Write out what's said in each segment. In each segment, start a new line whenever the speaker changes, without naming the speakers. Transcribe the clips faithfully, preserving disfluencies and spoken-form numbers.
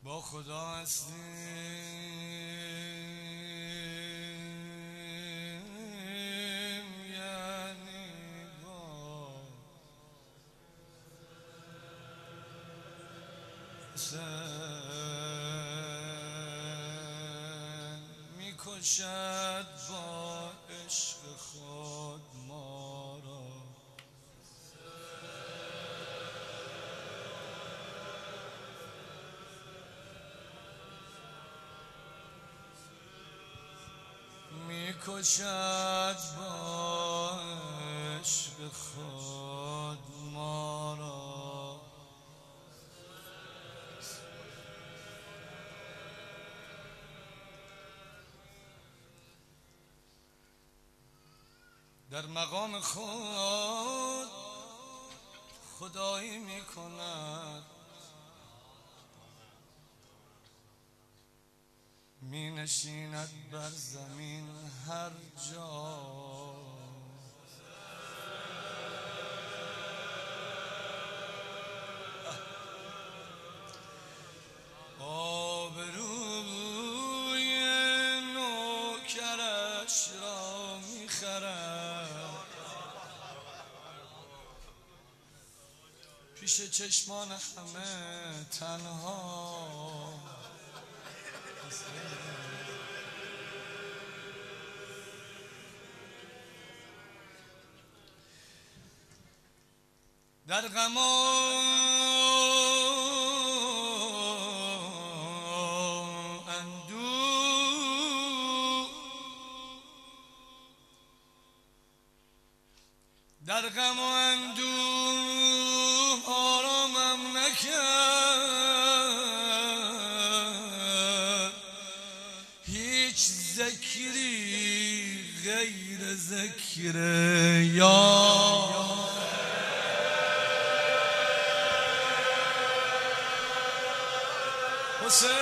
با خدا هستیم یعنی با حسین میکشد با عشق خود ما را. میکشد با عشق خود ما را. در مقام خود خدایی میکند، می نشیند بر زمین هر جا. آبروی نوکرش را می خرد، پیش چشمان همه تنها. در غم و اندوه، در غم و اندوه آرامم نکرد هیچ ذکری غیر ذکر یار. حسین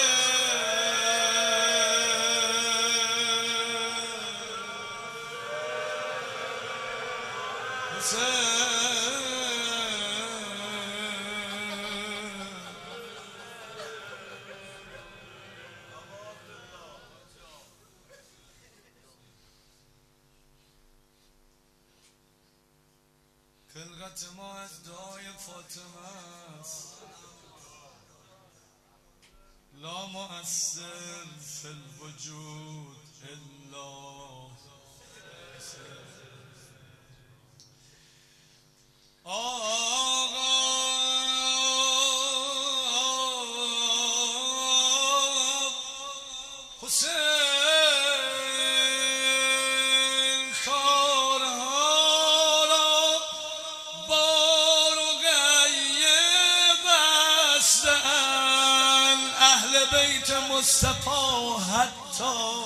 حسین خلقت ما از دعای فاطمه است، لا مؤثر فی الوجود الا آقا. حسین کارها را با رقیه بستند اهل بیت مصطفی حتی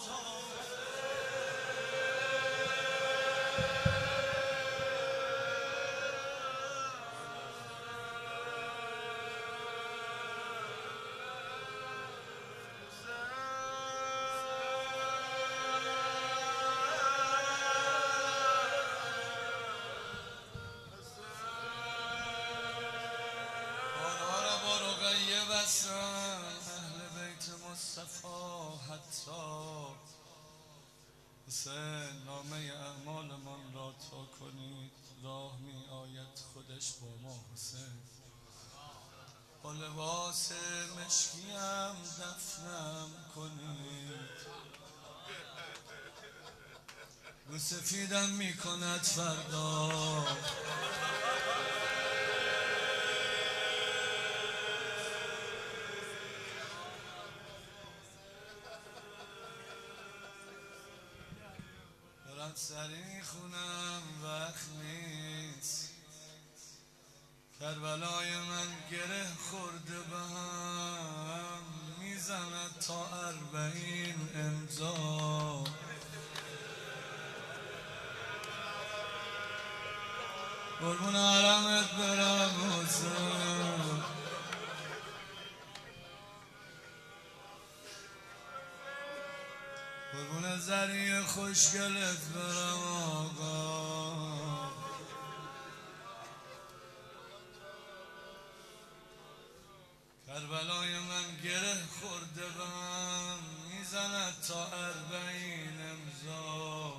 اهل بیت مصطفی حتی. حسین نامه اعمالمان را تا کنید راه می آید خودش با ما. حسین با لباس مشکیم دفنم کنید، رو سفیدم می کند فردا. سری خونم وقت نیست، کربلای من گره خورده به هم میزند تا اربعین امضا. قربون حرمت برم حسین، قربون زری خوشگلت برم آقا. کربلای من گره خورده بم میزند تا اربعین امضا.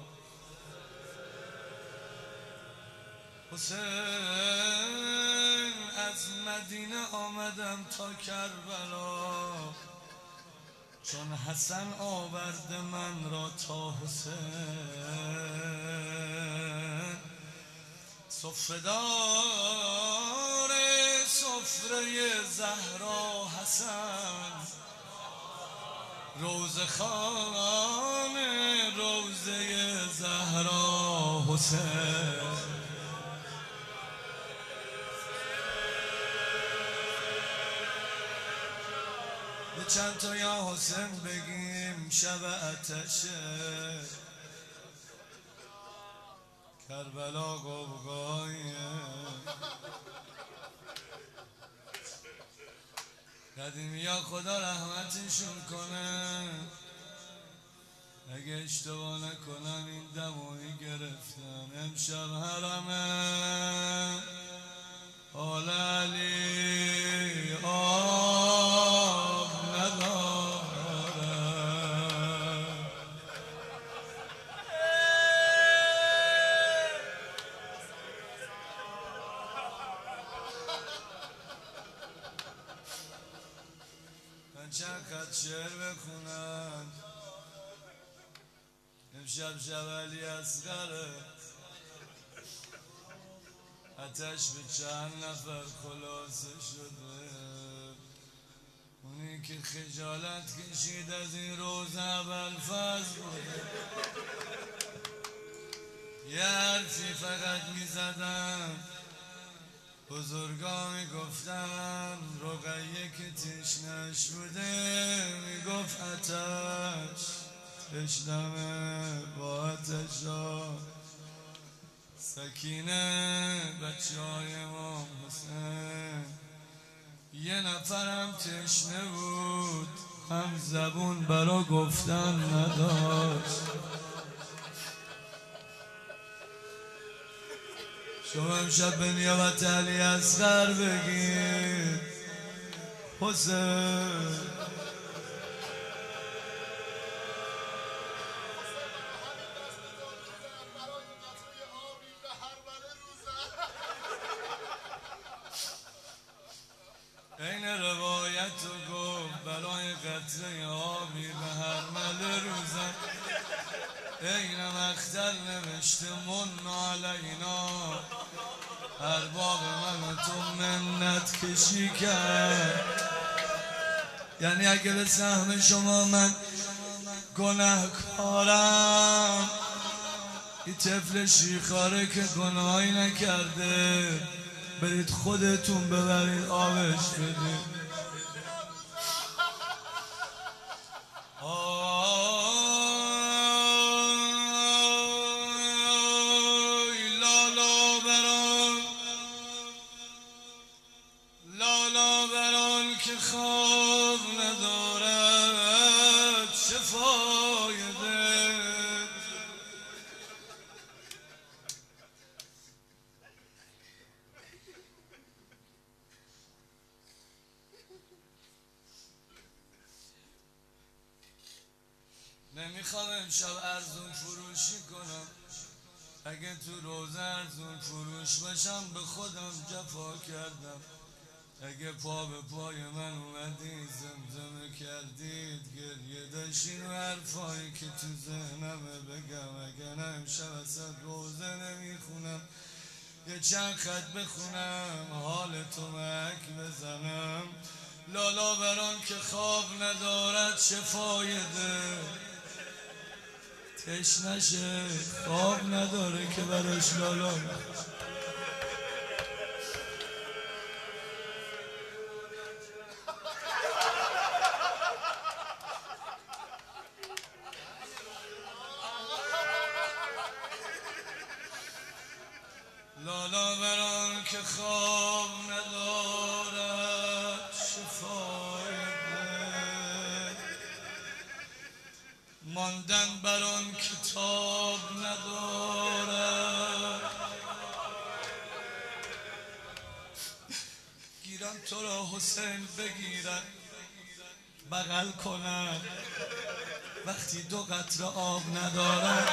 حسین از مدینه آمدم تا کربلا، چون حسن آورده من را تا حسین. سفره‌دار سفره زهرا حسن، روضه خوان روضه زهرا حسین. به چند تا یا حسین بگیم شب آتشه، کربلا قوقاییه. قدیمی ها خدا رحمتشون کنه، اگه اشتباه نکنم این دمایی گرفتن امشب حرمه آل علی آب نداره. من چند خط شعر بخونم امشب شب علی اصغره. آتش به چند نفر خلاصه شده، اونی که خجالت کشید از این روز ابوالفضل بوده. یه حرفی فقط میزدم، بزرگا میگفتن رقیه که تشنش بوده میگفت آتش تشنمه با آتشا. سکینه بچه های امام حسین، یه نفرم تشنه بود هم زبون برا گفتن نداشت. شما امشب به نیابت علی اصغر بگید حسین. این روایت رو گفت برای قطره آبی به هرمل روزن. این مختل نوشته من علینا، ارباب من تو منت کشی کرد. یعنی اگه به سهم شما من گناهکارم، این طفل شیخاره که گناهی نکرده برید خودتون ببرید آبش بدید. آی لالا بران، لالا بران که خواب ندارد چه فایده. نمیخوام امشب ارزون فروشی کنم، اگه تو روز ارزون فروش باشم به خودم جفا کردم. اگه پا به پای من اومدید زمزمه کردید گریه داشتین و حرفایی که تو ذهنمه بگم. اگه نه امشب اصلا روزه نمیخونم، یه چند خط بخونم حال تو مک بزنم. لالا بران که خواب ندارد چه فایده، تشنشه خواب نداره که براش لالا. لالا بران که خواب ندارد چه فایده، ماندن بران کتاب ندارد. گیرم تو را حسین بگیرن بغل کنن وقتی دو قطره آب ندارن.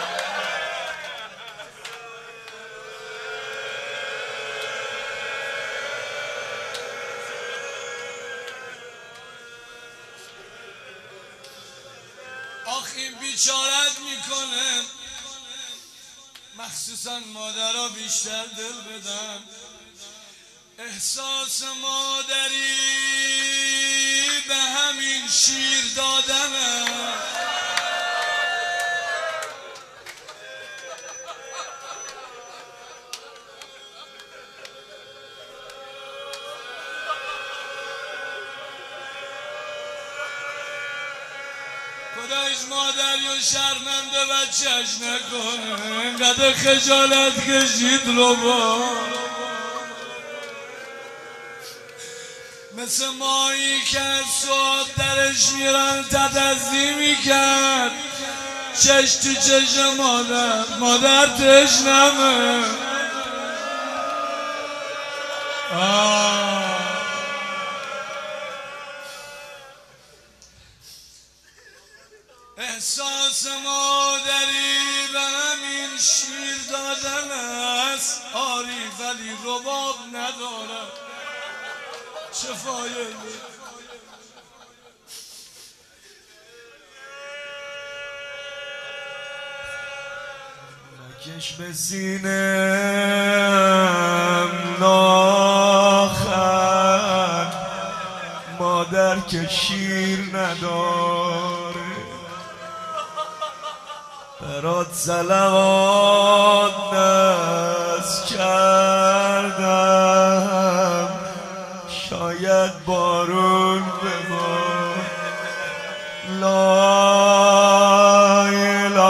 آخ این بیچارت میکنه مخصوصا مادرها بیشتر دل بدن. احساس مادری به همین شیر دادنه. خدایش مادری و شرمنده بچهش نکنه. اینقدر خجالت کشید رو با مثل مایی که از صبح درش میرن تدزدی میکرد. چش تو چش مادر، مادر تشنمه. آه احساس مادری به همین شیر دادن است. آری ولی رباب نداره. چه فایده؟
نکش به سینم ناخن مادر که شیر نداره. برات صلوات نذر کردم شاید بارون ببار. لا اله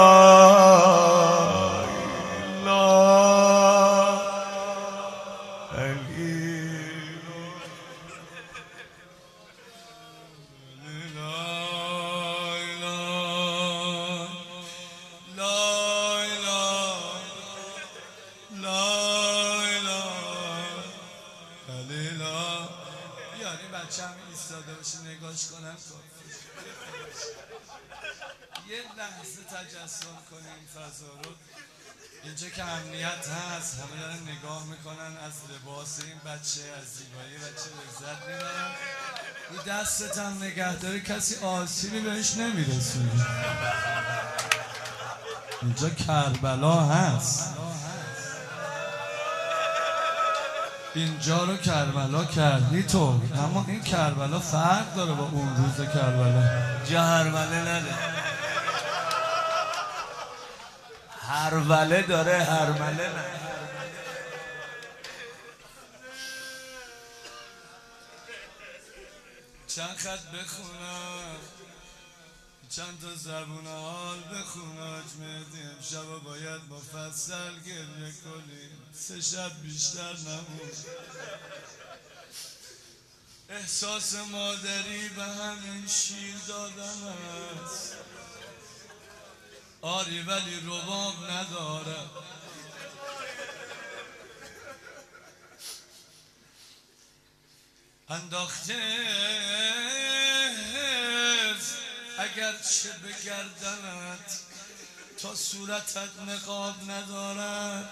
الا
یعنی بچه هم ایستاده باشه نگاش کنم یه لحظه تجسم کنیم فضا رو. اینجا که امنیت هست همه دارن نگاه میکنن از لباس این بچه، از زیبایی بچه لذت میبرن. این دستت هم نگه داری کسی آسیبی بهش نمیرسونه. اینجا کربلا هست. اینجا رو کربلا کردی تو، اما این کربلا فرق داره با اون روز کربلا.
جا هرمله نده، هروله داره، هرمله نه.
چند خط بخونم، چند تا زبون حال بخونم. مهدی امشب باید مفصل گریه کنیم، سه شب بیشتر نمون. احساس مادری به همین شیر دادن است. آری ولی رباب نداره. انداخته اگر چه به گردنت تا صورتت نقاب ندارد.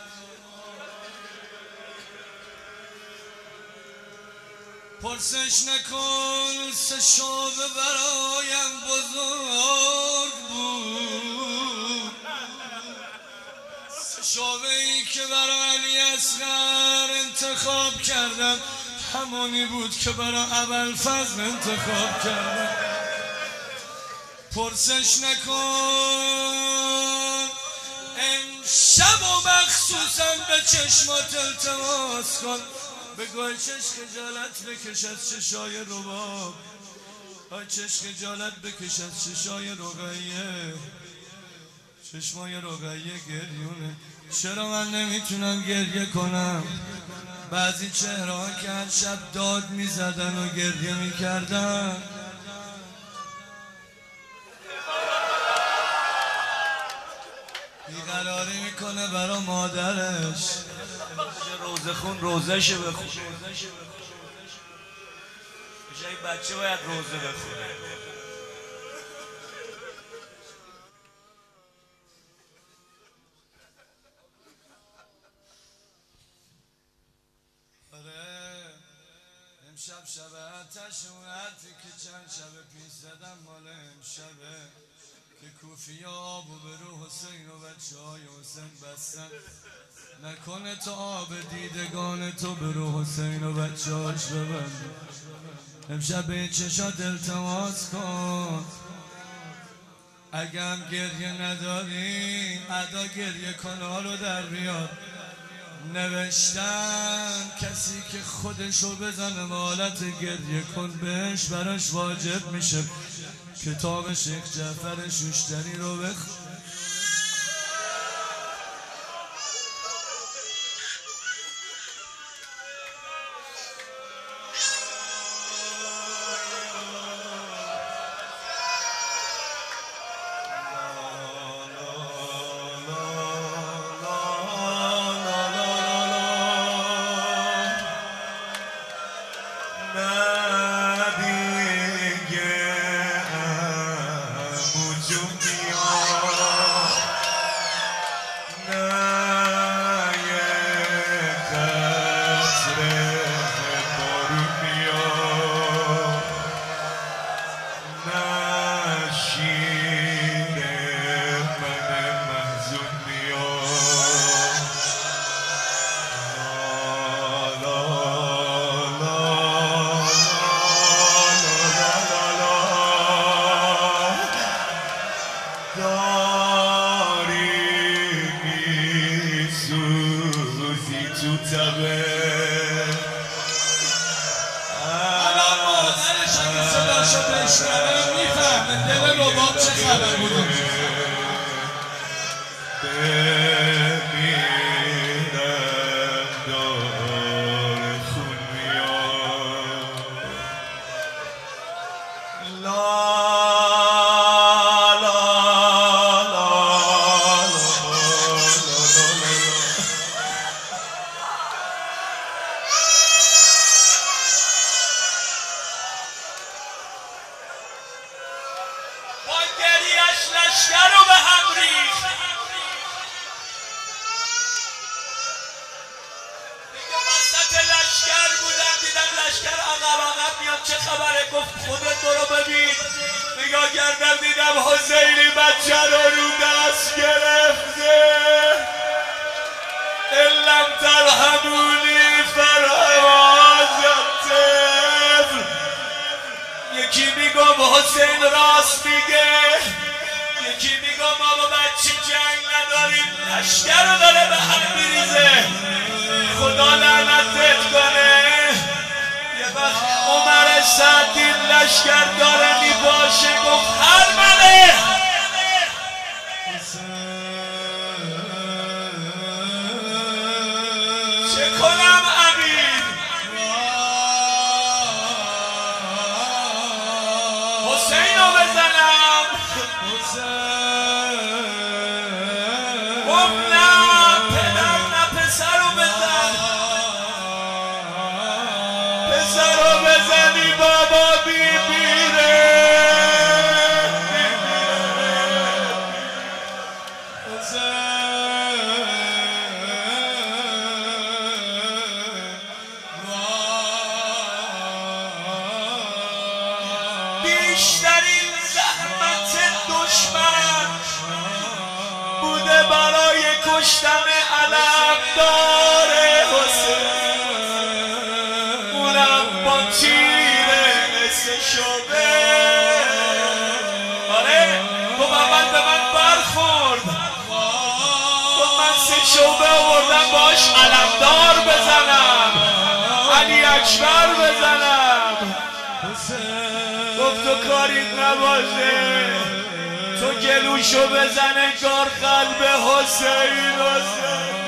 پرسش نکن سه شعبه برایم بزرگ بود. سه شعبه ای که برای علی اصغر انتخاب کردم همونی بود که برای ابوالفضل انتخاب کردم. پرسش نکن امشب و مخصوصا به چشمات التماس کن. بگوی چش خجالت بکش از چشای رباب. آی چش خجالت بکش از چشای رقیه. چشمای رقیه گریونه. چرا من نمیتونم گریه کنم؟ بعضی چهره ها که هر شب داد میزدن و گریه میکردن. بیقراری میکنه برا مادرش.
روزه خون روزه شه بخون. میشه این بچه باید روزه بخونه.
امشب شب آتش و حرفی که چند شب پیش زدم مال امشبه که کوفی آب و به رو حسین و بچه های حسین بستن نکنه تا آب دیدگان تو به رو حسین و بچه هاش ببند. امشب به چشات التماس کن اگم گریه نداری ادا گریه کن رو در بیاد. نوشتن کسی که خودشو بزنه مالت گریه کن بهش براش واجب میشه کتاب شیخ جعفر شوشتری رو بخون.
چه خبره؟ گفت خودت برو ببین. نگاه کردم دیدم حسینی بچه رو رو دست گرفته. الم ترحمونی فرهواز الطفل. یکی میگم حسین راست میگه، یکی میگم ما با بچه جنگ نداریم، لشکر رو داره به هم میریزه. خدا لعنتت کنه. یه وقت عمر سعدی لشکر داره میباشه گفت هر مله چه کنم امیر؟ حسین رو بزنم؟ گفت نه پدر نه پسر رو بزن. پسر رو بزنی بابا بیمیره. بیشترین زحمت دشمن بوده برای کشتن علمدار حسین، اونم با تیر مثل شبه. آره گفت اول به من برخورد، گفت من سه شعبه آوردم باش علمدار بزنم، علی اکبر بزنم. گفت تو کاریت نباشه، تو گلوشو بزن انگار قلب حسین حسین.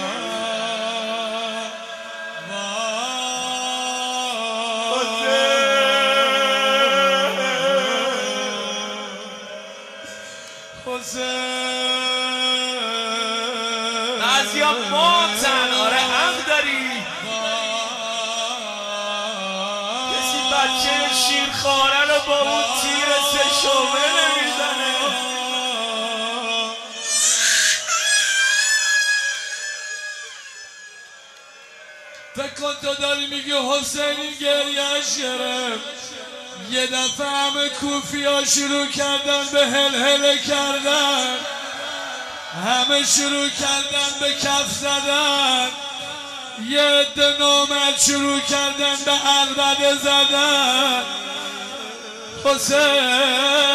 بعضیا ماتن. آره حق داری. کسی بچه شیر با اون تیر سه شعبه نمیزنه.
فکر کن تو داری میگی حسین گریهش گرفت. یه دفعه همه کوفی ها شروع کردن به هل هل کردن، همه شروع کردن به کف زدن، یه عده نامرد شروع کردن به عربده زدن. حسین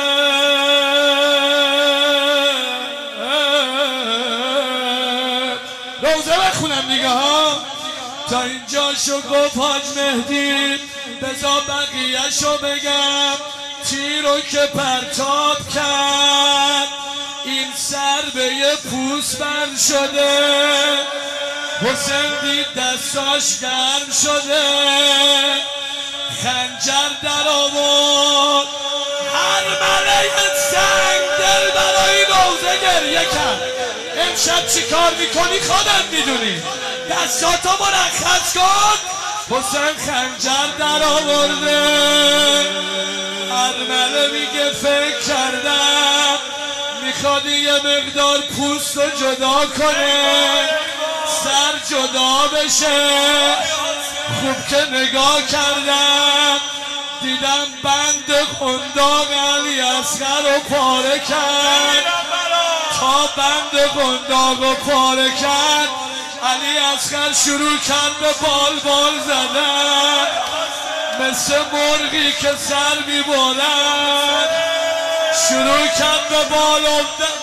روزه بخونم دیگه ها. تا اینجا شو گفت حاج مهدی، بذار بقیه شو بگم. تیرو که پرتاب کرد این سر به یه پوست بند شده. حسین دید دستاش گرم شده، خنجر در آورد. هر ملک سنگ دل برای روزه گریه کرد. امشب چی کار میکنی خودت میدونی، دستاتو مرخص کن. حسین خنجر در آورده. ارمله میگه فکر کردم میخواد یه مقدار پوست رو جدا کنه، سر جدا بشه. خوب که نگاه کردم دیدم بند قنداق علی اصغر رو پاره کرد. تا بند قنداق رو پاره کرد علی اصغر شروع کرد به بال بال زدن، مثل مرغی که سر میبرد شروع کرد به بال افتادن.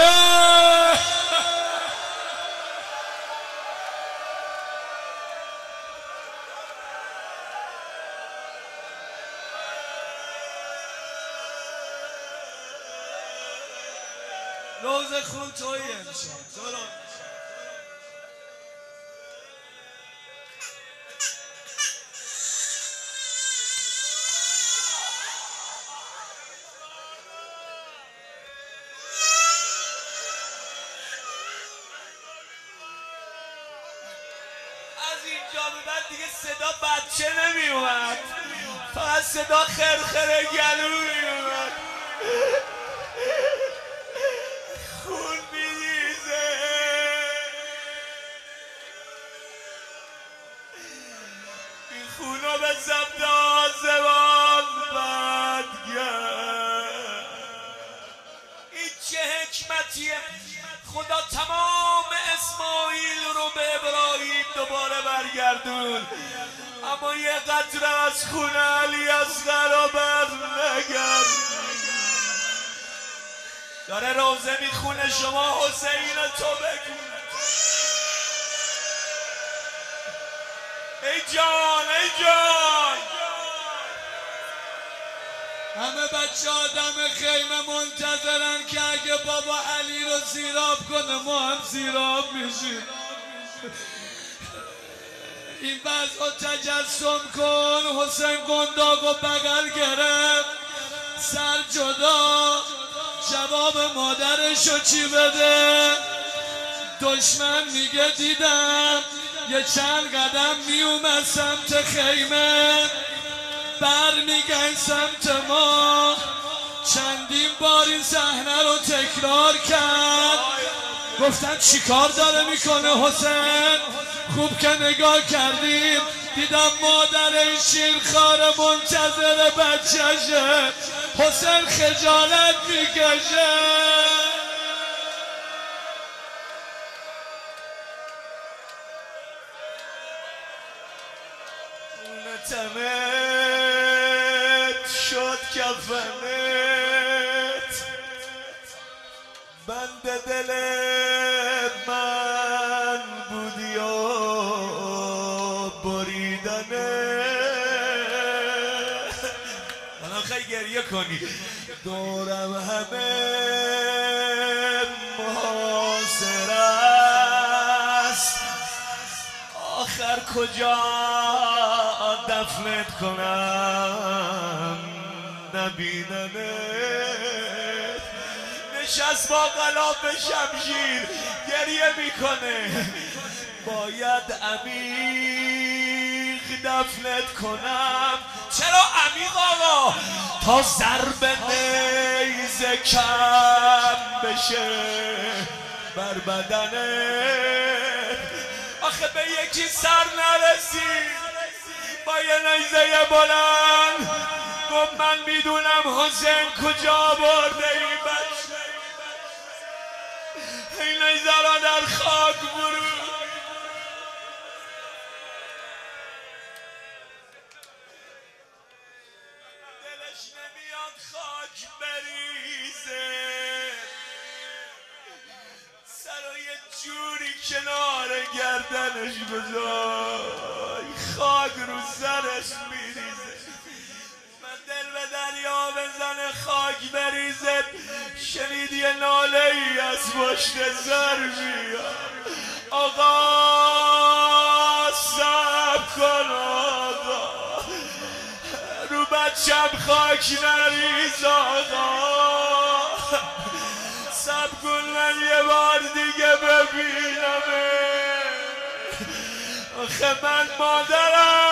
روز خون تویی امشب تو رو
از اینجا به بعد دیگه صدا بچه نمی اومد، فقط صدا خرخره گلو می اومد. خون میریزه، این خونو به ضبط آزمان بد گرد. این چه حکمتیه، خدا تمام اسماعیل رو به ابراهیم دوباره برگردون، اما یه قطره از خون علی اصغر رو بر نگرد. داره روزه میخونه، شما حسین تو بگو. ای جان ای جان.
همه بچه آدم خیمه منتظرن که اگه بابا علی رو سیراب کنه ما هم سیراب میشیم. این وضع رو تجسم کن. حسین قنداق و بغل گرفت، سر جدا. جواب مادرشو چی بده؟ دشمن میگه دیدم یه چند قدم میومد سمت خیمه، بر میگن سمت ما. چندین بار این صحنه رو تکرار کرد. گفتن چی کار داره میکنه حسین؟ خوب که نگاه کردیم دیدم مادر این شیرخوار منتظر بچهشه. حسین خجالت میکشه.
تمت شد کفنت، بند دل من بودی و بریدنت. الان خیلی گریه کنی. دورم همه محاصره است، آخر کجا دفنت کنم نبیننت. نشست با غلاف شمشیر گریه میکنه. باید عمیق دفنت کنم. چرا عمیق آقا؟ تا ضرب نیزه کم بشه بر بدنه. آخه به یکی سر نرسید با یه نیزه بلند گفت من میدونم حسین کجا برده این بچه. این نیزه را در خاک برو. دلش نمیاد خاک بریزه، سر یه جوری کنار گردنش بذار خاک رو سرش میریزه. من دل به دریا بزنه خاک بریزه. شنید یه ناله ای از پشت سر میاد آقا صبر کن آقا رو بچم خاک نریز آقا صبر کن من یه بار دیگه ببینمه. آخه من مادرم